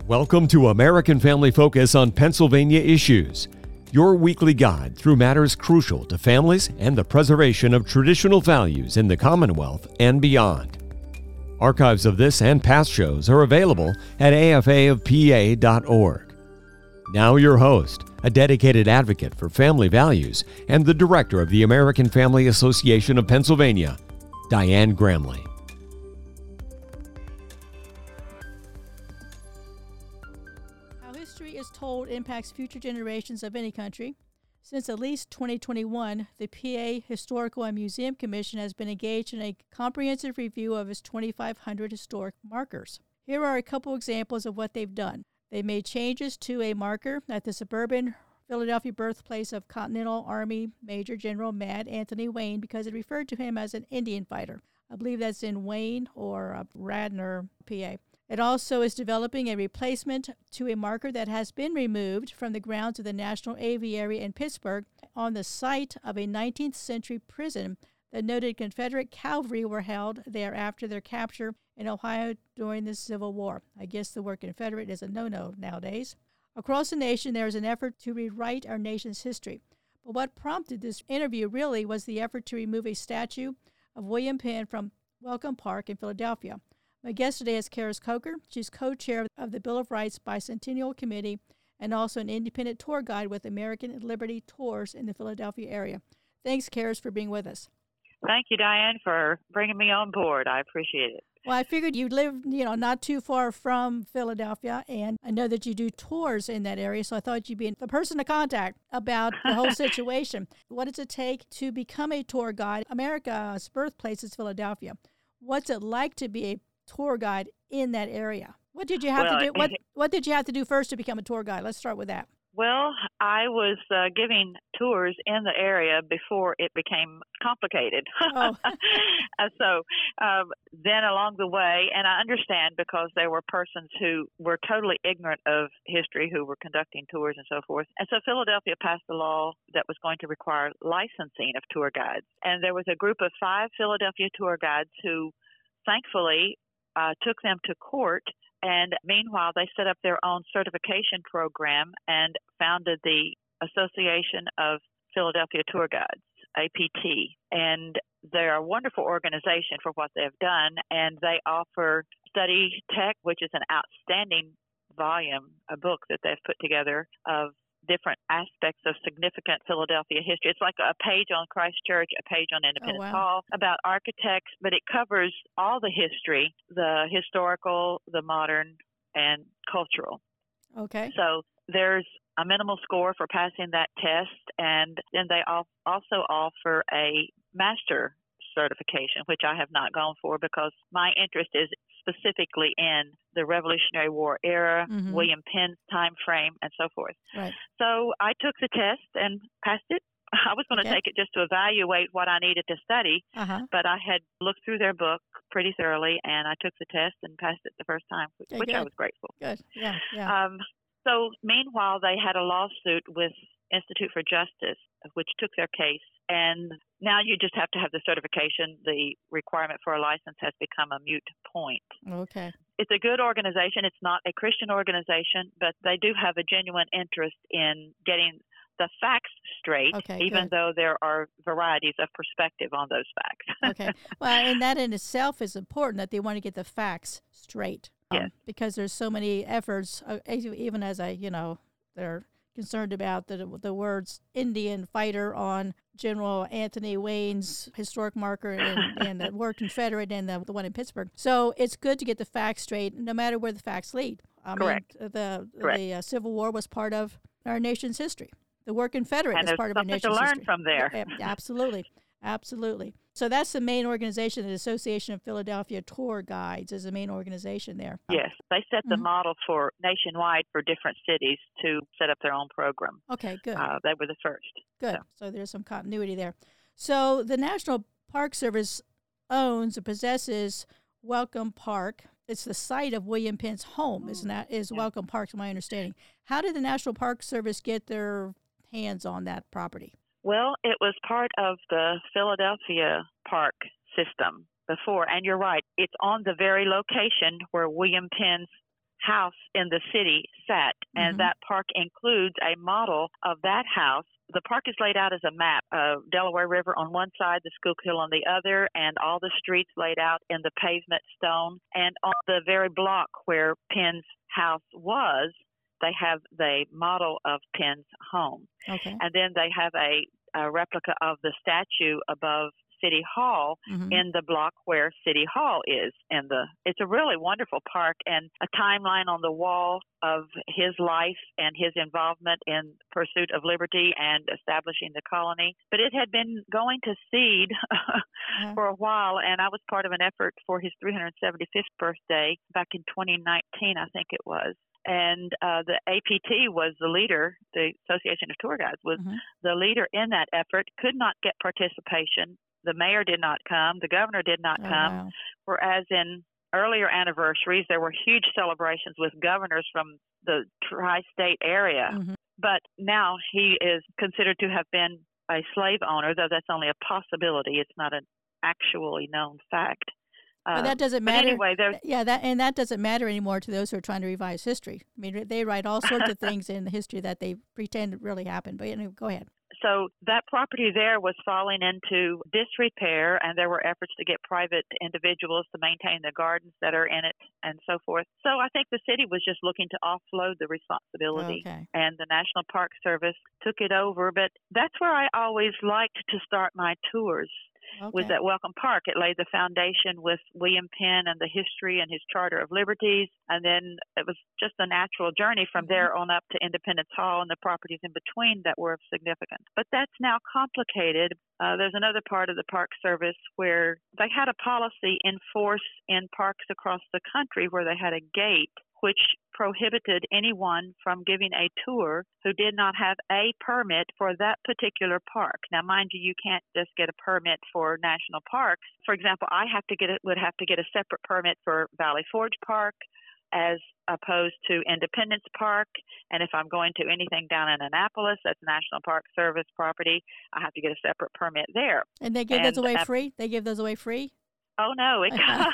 Welcome to American Family Focus on Pennsylvania Issues, your weekly guide through matters crucial to families and the preservation of traditional values in the Commonwealth and beyond. Archives of this and past shows are available at afaofpa.org. Now your host, a dedicated advocate for family values and the director of the American Family Association of Pennsylvania, Diane Gramley. How history is told impacts future generations of any country. Since at least 2021, the PA Historical and Museum Commission has been engaged in a comprehensive review of its 2,500 historic markers. Here are a couple examples of what they've done. They made changes to a marker at the suburban Philadelphia birthplace of Continental Army Major General Mad Anthony Wayne because it referred to him as an Indian fighter. I believe that's in Wayne or Radnor, PA. It also is developing a replacement to a marker that has been removed from the grounds of the National Aviary in Pittsburgh on the site of a 19th century prison that noted Confederate cavalry were held there after their capture in Ohio during the Civil War. I guess the word Confederate is a no-no nowadays. Across the nation, there is an effort to rewrite our nation's history. But what prompted this interview really was the effort to remove a statue of William Penn from Welcome Park in Philadelphia. My guest today is Karis Coker. She's co-chair of the Bill of Rights Bicentennial Committee and also an independent tour guide with American Liberty Tours in the Philadelphia area. Thanks, Karis, for being with us. Thank you, Diane, for bringing me on board. I appreciate it. Well, I figured you live, not too far from Philadelphia, and I know that you do tours in that area, so I thought you'd be the person to contact about the whole situation. What does it take to become a tour guide? America's birthplace is Philadelphia. What's it like to be a tour guide in that area? What did you have to do? What did you have to do first to become a tour guide? Let's start with that. Well, I was giving tours in the area before it became complicated. Oh. Then along the way, and I understand because there were persons who were totally ignorant of history who were conducting tours and so forth. And so Philadelphia passed a law that was going to require licensing of tour guides. And there was a group of 5 Philadelphia tour guides who thankfully took them to court. And meanwhile, they set up their own certification program and founded the Association of Philadelphia Tour Guides, APT. And they're a wonderful organization for what they've done. And they offer Study Tech, which is an outstanding volume, a book that they've put together of different aspects of significant Philadelphia history. It's like a page on Christ Church, a page on Independence Hall, about architects, but it covers all the history, the historical, the modern, and cultural. Okay. So there's a minimal score for passing that test, and then they also offer a master certification, which I have not gone for because my interest is specifically in the Revolutionary War era, William Penn's time frame, and so forth. Right. So I took the test and passed it. I was going to take it just to evaluate what I needed to study, but I had looked through their book pretty thoroughly, and I took the test and passed it the first time, which I was grateful. Good. Yeah. So meanwhile, they had a lawsuit with Institute for Justice, which took their case. And now you just have to have the certification. The requirement for a license has become a moot point. Okay. It's a good organization. It's not a Christian organization, but they do have a genuine interest in getting the facts straight, even though there are varieties of perspective on those facts. Okay. Well, and that in itself is important, that they want to get the facts straight. Yes. Because there's so many efforts, even as they're concerned about the words Indian fighter on General Anthony Wayne's historic marker and the word Confederate and the one in Pittsburgh. So it's good to get the facts straight, no matter where the facts lead. Correct. The Civil War was part of our nation's history. The word Confederate is part of our nation's history. And there's something to learn from there. Absolutely. Absolutely. So that's the main organization, the Association of Philadelphia Tour Guides is the main organization there. Yes. They set the model for nationwide for different cities to set up their own program. Okay, good. They were the first. Good. So there's some continuity there. So the National Park Service owns or possesses Welcome Park. It's the site of William Penn's home, Welcome Park, to my understanding. How did the National Park Service get their hands on that property? Well, it was part of the Philadelphia Park system before, and you're right, it's on the very location where William Penn's house in the city sat, and that park includes a model of that house. The park is laid out as a map of Delaware River on one side, the Schuylkill on the other, and all the streets laid out in the pavement stone. And on the very block where Penn's house was, they have the model of Penn's home. Okay. And then they have a replica of the statue above City Hall in the block where City Hall is. It's a really wonderful park, and a timeline on the wall of his life and his involvement in pursuit of liberty and establishing the colony. But it had been going to seed for a while, and I was part of an effort for his 375th birthday back in 2019, I think it was. And the APT was the leader, the Association of Tour Guides was the leader in that effort, could not get participation. The mayor did not come. The governor did not come. Wow. Whereas in earlier anniversaries, there were huge celebrations with governors from the tri-state area. But now he is considered to have been a slave owner, though that's only a possibility. It's not an actually known fact. But that doesn't matter. Anyway, that doesn't matter anymore to those who are trying to revise history. I mean, they write all sorts of things in the history that they pretend really happened. But anyway, go ahead. So that property there was falling into disrepair, and there were efforts to get private individuals to maintain the gardens that are in it and so forth. So I think the city was just looking to offload the responsibility, and the National Park Service took it over. But that's where I always liked to start my tours. Was at Welcome Park. It laid the foundation with William Penn and the history and his Charter of Liberties, and then it was just a natural journey from there on up to Independence Hall and the properties in between that were of significance. But that's now complicated. There's another part of the Park Service where they had a policy in force in parks across the country where they had a gate which prohibited anyone from giving a tour who did not have a permit for that particular park. Now, mind you, you can't just get a permit for national parks. For example, I would have to get a separate permit for Valley Forge Park as opposed to Independence Park. And if I'm going to anything down in Annapolis, that's National Park Service property, I have to get a separate permit there. And they give those away free? They give those away free? Oh, no.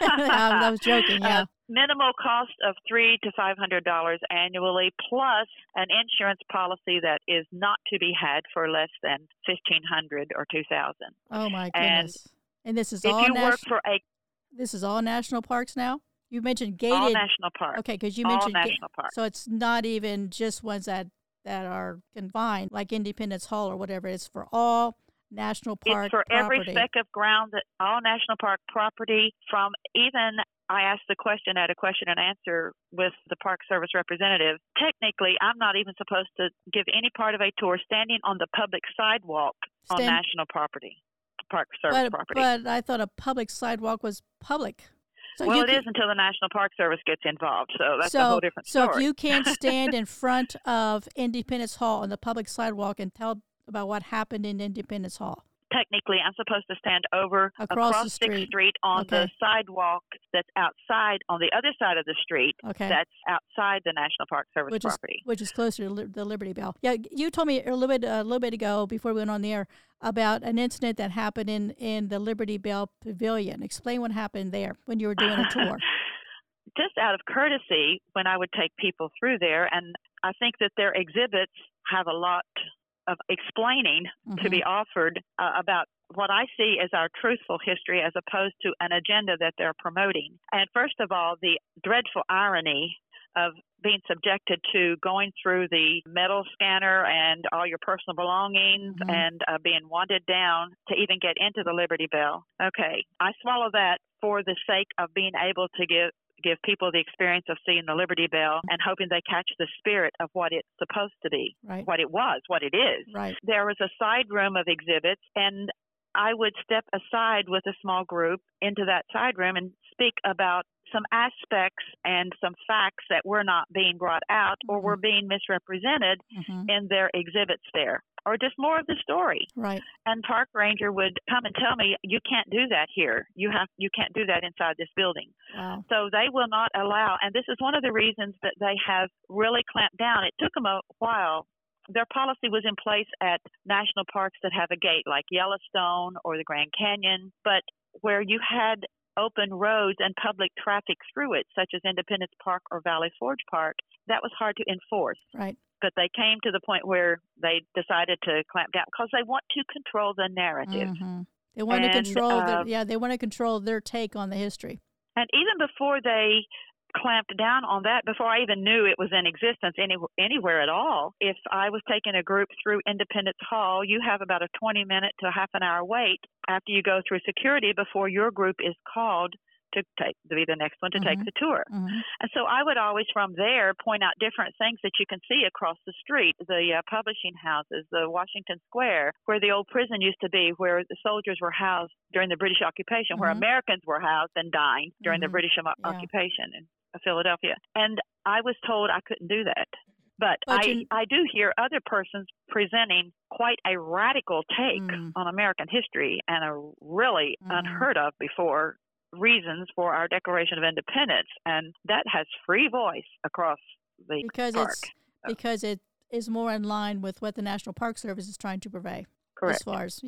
I was joking, yeah. Minimal cost of $300 to $500 annually, plus an insurance policy that is not to be had for less than $1,500 or $2,000. Oh, my goodness. And this is if all you work for this is all national parks now? You mentioned gated. All national parks. Okay, because you mentioned all national parks. So it's not even just ones that are confined, like Independence Hall or whatever. It's for all national park It's for property. every speck of ground, that all national park property, from even, I asked the question at a question and answer with the Park Service representative. Technically, I'm not even supposed to give any part of a tour standing on the public sidewalk on national property, Park Service property. But I thought a public sidewalk was public. So well, it is until the National Park Service gets involved, so that's a whole different story. So if you can't stand in front of Independence Hall on the public sidewalk and tell about what happened in Independence Hall. Technically, I'm supposed to stand over across 6th Street on the sidewalk that's outside, on the other side of the street, that's outside the National Park Service property. Which is closer to the Liberty Bell. Yeah, you told me a little bit ago, before we went on the air, about an incident that happened in the Liberty Bell Pavilion. Explain what happened there when you were doing a tour. Just out of courtesy, when I would take people through there, and I think that their exhibits have a lot of explaining to be offered about what I see as our truthful history as opposed to an agenda that they're promoting. And first of all, the dreadful irony of being subjected to going through the metal scanner and all your personal belongings and being wanted down to even get into the Liberty Bell. Okay, I swallow that for the sake of being able to give people the experience of seeing the Liberty Bell and hoping they catch the spirit of what it's supposed to be, what it was, what it is. Right. There was a side room of exhibits, and I would step aside with a small group into that side room and speak about some aspects and some facts that were not being brought out or were being misrepresented in their exhibits there, or just more of the story. Right. And park ranger would come and tell me, you can't do that here. You can't do that inside this building. Wow. So they will not allow, and this is one of the reasons that they have really clamped down. It took them a while. Their policy was in place at national parks that have a gate like Yellowstone or the Grand Canyon, but where you had open roads and public traffic through it, such as Independence Park or Valley Forge Park, that was hard to enforce. Right. But they came to the point where they decided to clamp down because they want to control the narrative. Mm-hmm. They want to control they want to control their take on the history. And even before they clamped down on that, before I even knew it was in existence anywhere at all, if I was taking a group through Independence Hall, you have about a 20-minute to a half an hour wait after you go through security before your group is called to be the next one to take the tour. And so I would always from there point out different things that you can see across the street, the publishing houses, the Washington Square, where the old prison used to be, where the soldiers were housed during the British occupation, where Americans were housed and dined during the British occupation in Philadelphia. And I was told I couldn't do that. But I do hear other persons presenting quite a radical take on American history and a really unheard of before reasons for our Declaration of Independence, and that has free voice across the park. Because it is more in line with what the National Park Service is trying to purvey. Correct. As far as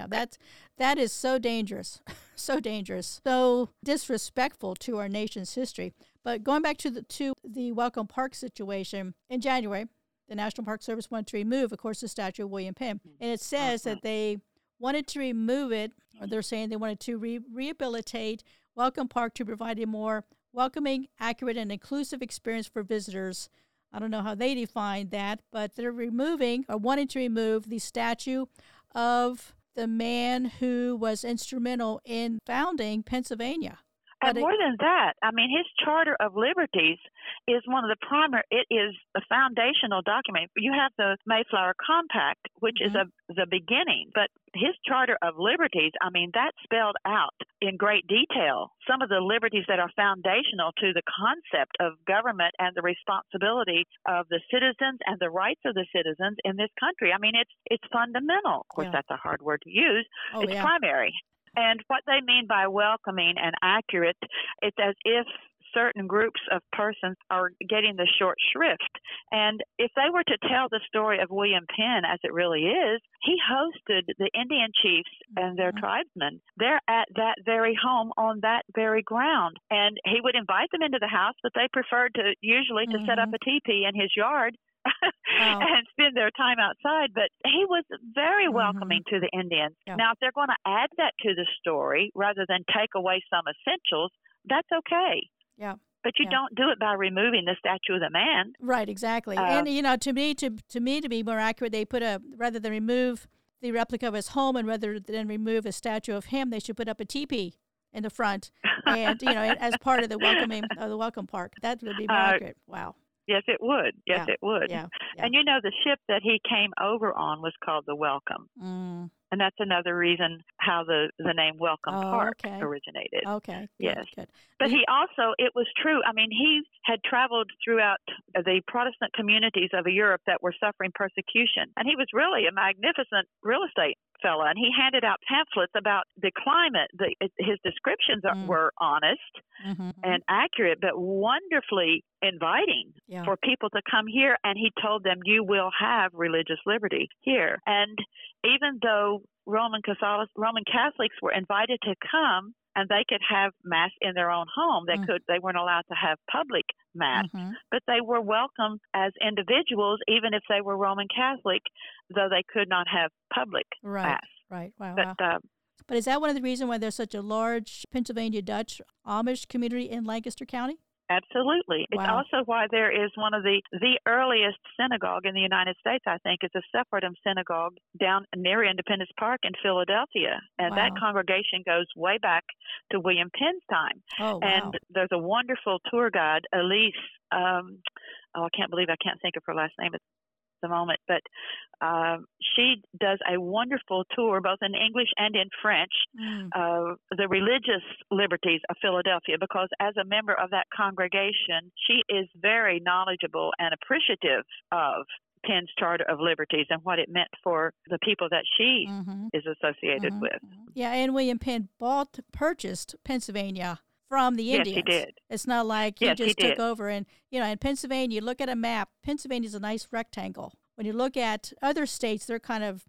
that is so dangerous, so dangerous, so disrespectful to our nation's history. But going back to the Welcome Park situation in January, the National Park Service wanted to remove, of course, the statue of William Penn, and it says that they wanted to remove it, or they're saying they wanted to rehabilitate Welcome Park to provide a more welcoming, accurate, and inclusive experience for visitors. I don't know how they define that, but they're wanting to remove the statue of the man who was instrumental in founding Pennsylvania. And more than that, I mean, his Charter of Liberties is one of the it is a foundational document. You have the Mayflower Compact, which is the beginning, but his Charter of Liberties, I mean, that spelled out in great detail some of the liberties that are foundational to the concept of government and the responsibility of the citizens and the rights of the citizens in this country. I mean, it's fundamental. Of course, that's a hard word to use. It's primary. And what they mean by welcoming and accurate, it's as if certain groups of persons are getting the short shrift. And if they were to tell the story of William Penn as it really is, he hosted the Indian chiefs and their tribesmen there at that very home on that very ground. And he would invite them into the house, but they preferred to set up a teepee in his yard and spend their time outside. But he was very welcoming to the Indians. Yeah. Now, if they're going to add that to the story rather than take away some essentials, that's okay. Yeah. But you don't do it by removing the statue of the man. Right, exactly. And, to me, to be more accurate, they put rather than remove the replica of his home and rather than remove a statue of him, they should put up a teepee in the front and, as part of the welcome park. That would be more accurate. Wow. Yes, it would. Yes, it would. Yeah. And the ship that he came over on was called the Welcome. And that's another reason how the name Welcome Park originated. Okay. Yes. Good. But he also, it was true. I mean, he had traveled throughout the Protestant communities of Europe that were suffering persecution. And he was really a magnificent real estate fellow. And he handed out pamphlets about the climate. His descriptions were honest and accurate, but wonderfully inviting for people to come here. And he told them, you will have religious liberty here. And even though Roman Catholics were invited to come and they could have Mass in their own home, they weren't allowed to have public Mass, but they were welcome as individuals, even if they were Roman Catholic, though they could not have public Mass. Right. Wow. But is that one of the reasons why there's such a large Pennsylvania Dutch Amish community in Lancaster County? Absolutely. Wow. It's also why there is one of the earliest synagogue in the United States, I think, is a Sephardim synagogue down near Independence Park in Philadelphia. And that congregation goes way back to William Penn's time. Oh, wow. And there's a wonderful tour guide, Elise. I can't believe I can't think of her last name at the moment, but she does a wonderful tour, both in English and in French, of the religious liberties of Philadelphia, because as a member of that congregation, she is very knowledgeable and appreciative of Penn's Charter of Liberties and what it meant for the people that she is associated with. Yeah, and William Penn purchased Pennsylvania from the Indians. Yes, he did. It's not like he just took over. And, in Pennsylvania, you look at a map, Pennsylvania's a nice rectangle. When you look at other states, they're kind of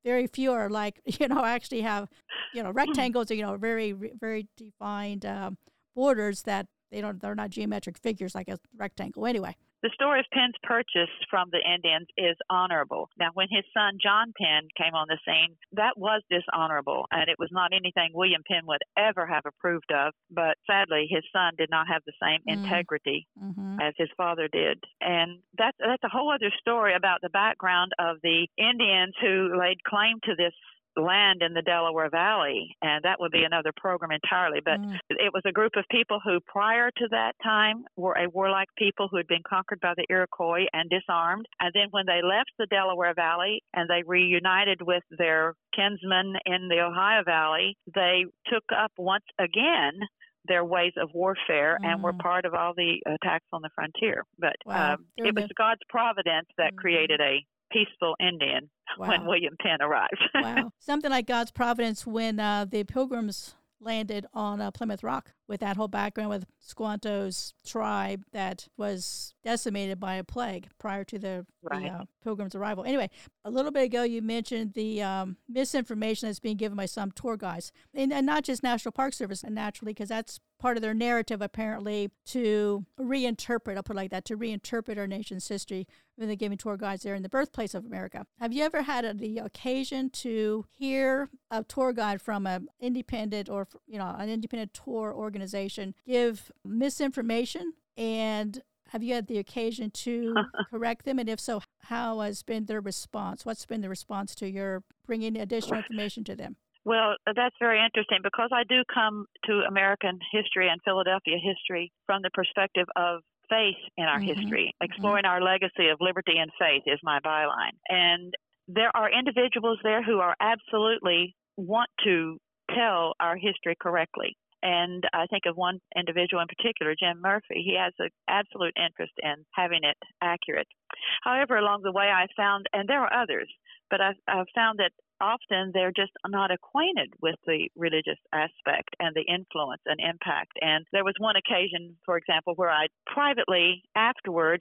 very few are like, actually have, rectangles, very, very defined borders that they're not geometric figures like a rectangle. Anyway. The story of Penn's purchase from the Indians is honorable. Now, when his son John Penn came on the scene, that was dishonorable, and it was not anything William Penn would ever have approved of. But sadly, his son did not have the same integrity as his father did. And that's a whole other story about the background of the Indians who laid claim to this land in the Delaware Valley, and that would be another program entirely. But it was a group of people who, prior to that time, were a warlike people who had been conquered by the Iroquois and disarmed. And then when they left the Delaware Valley and they reunited with their kinsmen in the Ohio Valley, they took up once again their ways of warfare and were part of all the attacks on the frontier. But it was God's providence that created a peaceful Indian when William Penn arrived. Wow. Something like God's providence when the Pilgrims landed on Plymouth Rock, with that whole background with Squanto's tribe that was decimated by a plague prior to the Pilgrims' arrival. Anyway, a little bit ago you mentioned the misinformation that's being given by some tour guides, and not just National Park Service, naturally, because that's part of their narrative, apparently, to reinterpret, I'll put it like that, to reinterpret our nation's history when they're giving tour guides there in the birthplace of America. Have you ever had the occasion to hear a tour guide from an independent or, an independent tour organization give misinformation? And have you had the occasion to correct them? And if so, how has been their response? What's been the response to your bringing additional information to them? Well, that's very interesting because I do come to American history and Philadelphia history from the perspective of faith in our history. Exploring our legacy of liberty and faith is my byline. And there are individuals there who are absolutely want to tell our history correctly. And I think of one individual in particular, Jim Murphy. He has an absolute interest in having it accurate. However, along the way I found, and there are others, but I've found that often they're just not acquainted with the religious aspect and the influence and impact. And there was one occasion, for example, where I privately afterward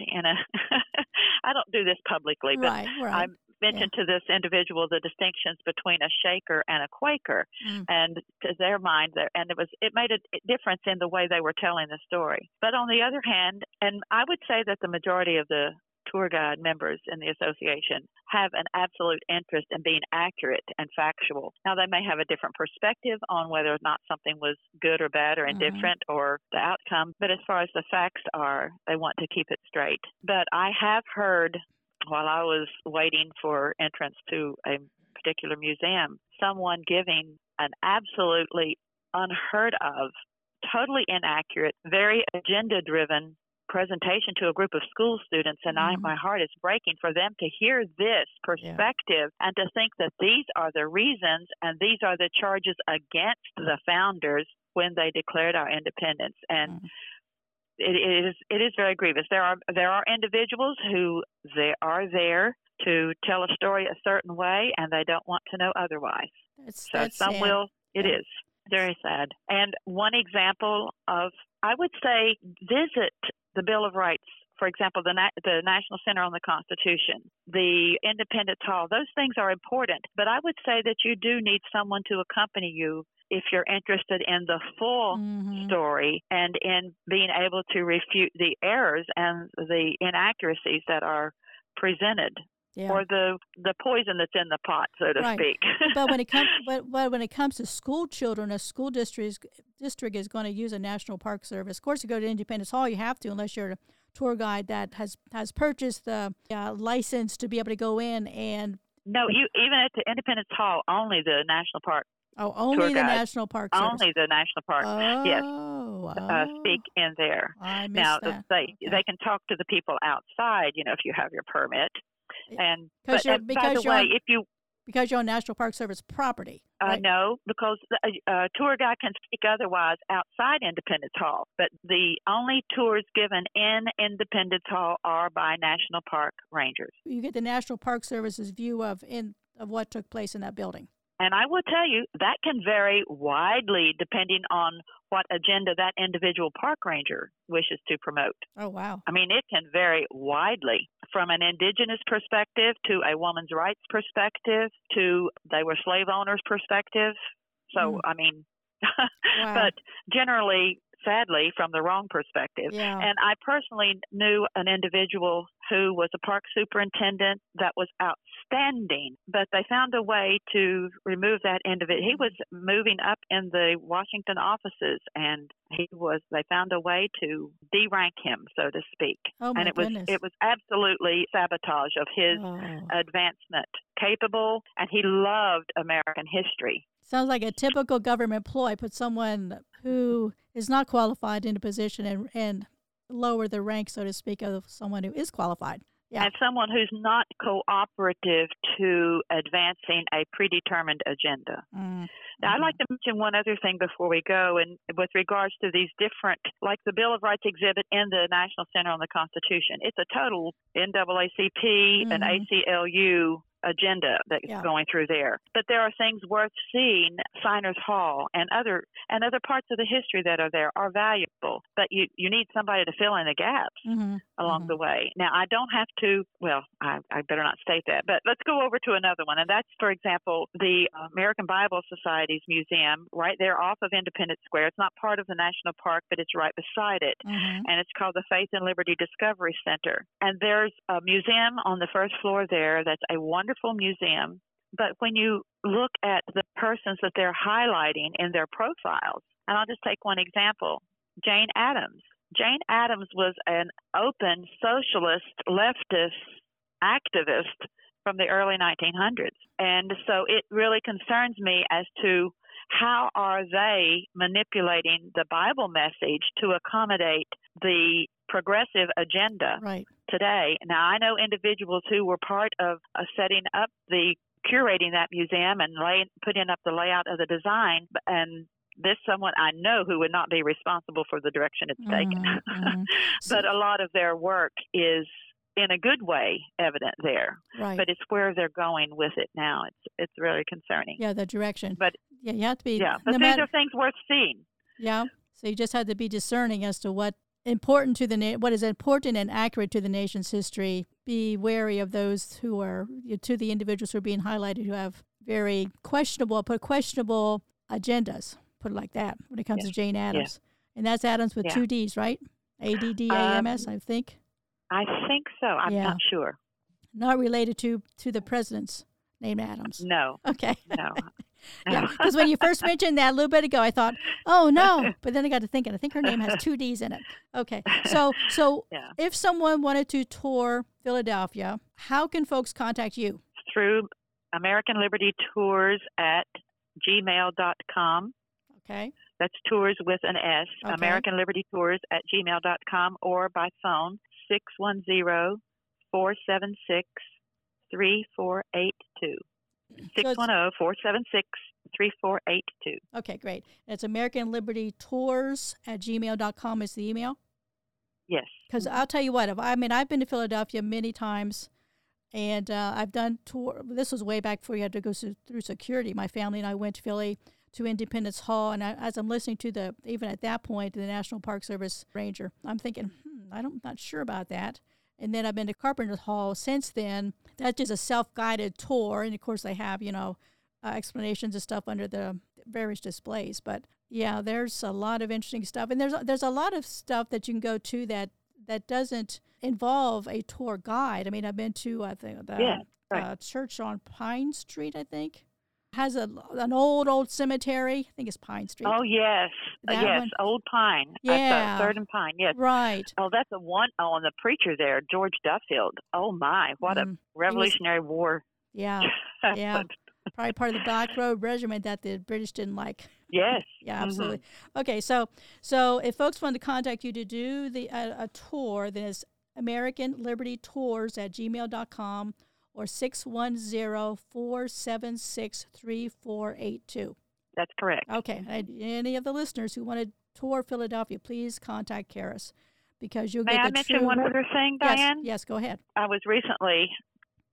I don't do this publicly, but I mentioned to this individual the distinctions between a Shaker and a Quaker, and to their mind, it made a difference in the way they were telling the story. But on the other hand, and I would say that the majority of the tour guide members in the association have an absolute interest in being accurate and factual. Now, they may have a different perspective on whether or not something was good or bad or indifferent or the outcome, but as far as the facts are, they want to keep it straight. But I have heard, while I was waiting for entrance to a particular museum, someone giving an absolutely unheard of, totally inaccurate, very agenda-driven presentation to a group of school students, and my heart is breaking for them to hear this perspective and to think that these are the reasons and these are the charges against the founders when they declared our independence. And it is very grievous. There are individuals who they are there to tell a story a certain way, and they don't want to know otherwise. That's some sad. Will. It is very sad. And one example of, I would say, visit the Bill of Rights. For example, the National Center on the Constitution, the Independence Hall. Those things are important, but I would say that you do need someone to accompany you if you're interested in the full story and in being able to refute the errors and the inaccuracies that are presented. Yeah. Or the poison that's in the pot, so to speak. But when it comes to school children, a school district is going to use a National Park Service. Of course, to go to Independence Hall, you have to, unless you're a tour guide that has purchased the license to be able to go in. And no, you even at the Independence Hall, only the National Park. Oh, only the National Park Service. Only the National Park. Speak in there. I missed now that. They can talk to the people outside, if you have your permit. And because you're on National Park Service property. Right? No, because a tour guide can speak otherwise outside Independence Hall. But the only tours given in Independence Hall are by National Park rangers. You get the National Park Service's view of what took place in that building. And I will tell you, that can vary widely depending on what agenda that individual park ranger wishes to promote. Oh, wow. I mean, it can vary widely from an indigenous perspective to a woman's rights perspective to they were slave owners perspective. So, I mean, wow. But generally, sadly, from the wrong perspective. Yeah. And I personally knew an individual who was a park superintendent that was outstanding, but they found a way to remove that individual. He was moving up in the Washington offices, and they found a way to de-rank him, so to speak. Oh, my goodness. It was absolutely sabotage of his advancement. Capable, and he loved American history. Sounds like a typical government ploy. Put someone who is not qualified in a position and lower the rank, so to speak, of someone who is qualified. Yeah. And someone who's not cooperative to advancing a predetermined agenda. Now, I'd like to mention one other thing before we go, and with regards to these different, like the Bill of Rights exhibit in the National Center on the Constitution. It's a total NAACP and ACLU agenda that's going through there. But there are things worth seeing. Signers Hall and other parts of the history that are there are valuable, but you need somebody to fill in the gaps along the way. Now, I don't have to, well, I better not state that, but let's go over to another one. And that's, for example, the American Bible Society's museum right there off of Independence Square. It's not part of the National Park, but it's right beside it. And it's called the Faith and Liberty Discovery Center. And there's a museum on the first floor there that's a wonderful museum. But when you look at the persons that they're highlighting in their profiles, and I'll just take one example, Jane Addams. Jane Addams was an open socialist, leftist activist from the early 1900s. And so it really concerns me as to how are they manipulating the Bible message to accommodate the progressive agenda today. Now, I know individuals who were part of setting up curating that museum and putting up the layout of the design, and this someone I know who would not be responsible for the direction it's taken. But a lot of their work is in a good way evident there. But it's where they're going with it now. It's really concerning. Yeah, the direction. But you have to be. Yeah, but these are things worth seeing. Yeah. So you just have to be discerning as to what is important and accurate to the nation's history. Be wary of those who are, to the individuals who are being highlighted, who have very questionable agendas, put it like that, when it comes to Jane Addams. And that's Addams with two Ds, right? ADDAMS, I think. I think so. I'm not sure. Not related to the president's name, Addams. No. Okay. No. Yeah, because when you first mentioned that a little bit ago, I thought, oh, no. But then I got to thinking, I think her name has two Ds in it. Okay. So if someone wanted to tour Philadelphia, how can folks contact you? Through American Liberty Tours at gmail.com. Okay. That's tours with an S. Okay. American Liberty Tours at gmail.com or by phone, 610-476-3482. 610-476-3482. Okay, great. And it's American Liberty Tours at gmail.com is the email? Yes. Because I'll tell you what, I've been to Philadelphia many times, and I've done tour. This was way back before you had to go through security. My family and I went to Philly to Independence Hall, and as I'm listening to even at that point, the National Park Service ranger, I'm thinking, I'm not sure about that. And then I've been to Carpenter Hall since then. That's just a self-guided tour. And, of course, they have, explanations and stuff under the various displays. But, yeah, there's a lot of interesting stuff. And there's a lot of stuff that you can go to that doesn't involve a tour guide. I mean, I've been to the church on Pine Street, I think. Has an old cemetery. I think it's Pine Street. Oh, yes. Yes, Old Pine. Yeah. Third and Pine, yes. Right. Oh, that's the one on the preacher there, George Duffield. Oh, my. What a Revolutionary War. Yeah. Yeah. Probably part of the Black Road Regiment that the British didn't like. Yes. Yeah, absolutely. Okay, so if folks want to contact you to do a tour, then it's American Liberty Tours at gmail.com. or 610-476-3482. That's correct. Okay. Any of the listeners who want to tour Philadelphia, please contact Karis, because you'll get the May I mention one other thing, Diane? Yes, go ahead. I was recently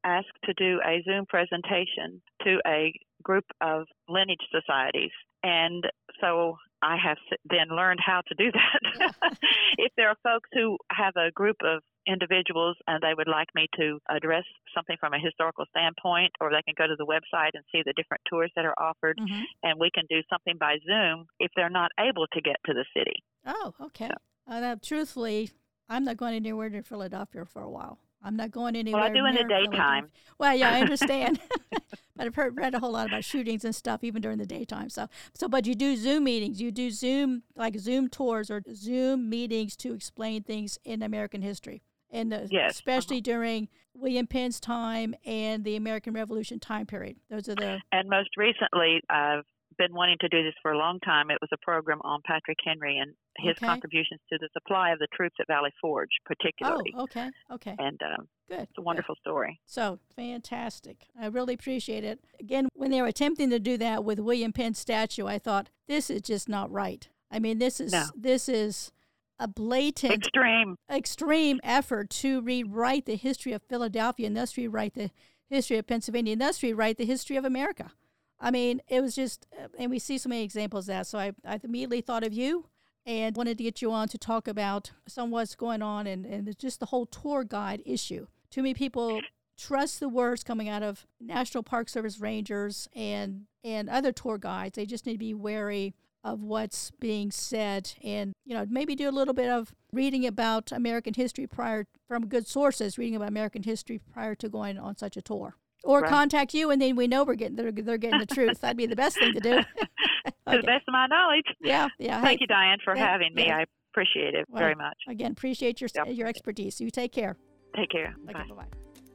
asked to do a Zoom presentation to a group of lineage societies. And so I have then learned how to do that. If there are folks who have a group of individuals and they would like me to address something from a historical standpoint, or they can go to the website and see the different tours that are offered, and we can do something by Zoom if they're not able to get to the city. Oh, okay. Truthfully, I'm not going anywhere near Philadelphia for a while. I'm not going anywhere. Well, I do in the daytime. Well, yeah, I understand. But I've read a whole lot about shootings and stuff, even during the daytime. But you do Zoom meetings. You do Zoom tours or Zoom meetings to explain things in American history. And yes. Especially during William Penn's time and the American Revolution time period. Those are the... And most recently, I've been wanting to do this for a long time. It was a program on Patrick Henry and his contributions to the supply of the troops at Valley Forge, particularly. Oh, okay. And good. It's a wonderful story. So fantastic. I really appreciate it. Again, when they were attempting to do that with William Penn's statue, I thought, this is just not right. I mean, this is a blatant, extreme effort to rewrite the history of Philadelphia and thus rewrite the history of Pennsylvania and thus rewrite the history of America. I mean, it was just, and we see so many examples of that. So I immediately thought of you and wanted to get you on to talk about some of what's going on and just the whole tour guide issue. Too many people trust the words coming out of National Park Service rangers and other tour guides. They just need to be wary of what's being said and, maybe do a little bit of reading about American history from good sources, reading about American history prior to going on such a tour. Or contact you, and then we know they're getting the truth. That'd be the best thing to do. To the best of my knowledge. Yeah. Thank you, Diane, for having me. I appreciate it very much. Again, appreciate your expertise. You take care. Take care. Okay, bye-bye.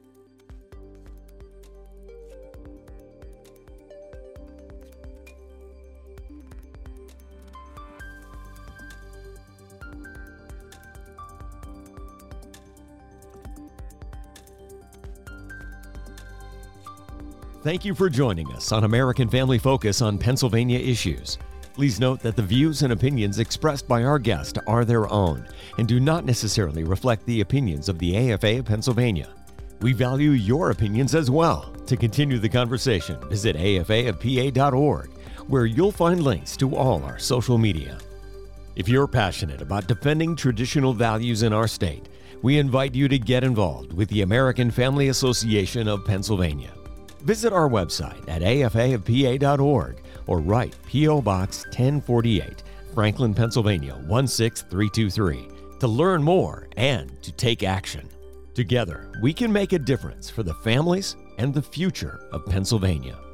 Thank you for joining us on American Family Focus on Pennsylvania Issues. Please note that the views and opinions expressed by our guest are their own and do not necessarily reflect the opinions of the AFA of Pennsylvania. We value your opinions as well. To continue the conversation, visit afaofpa.org, where you'll find links to all our social media. If you're passionate about defending traditional values in our state, we invite you to get involved with the American Family Association of Pennsylvania. Visit our website at afaofpa.org or write P.O. Box 1048, Franklin, Pennsylvania 16323 to learn more and to take action. Together, we can make a difference for the families and the future of Pennsylvania.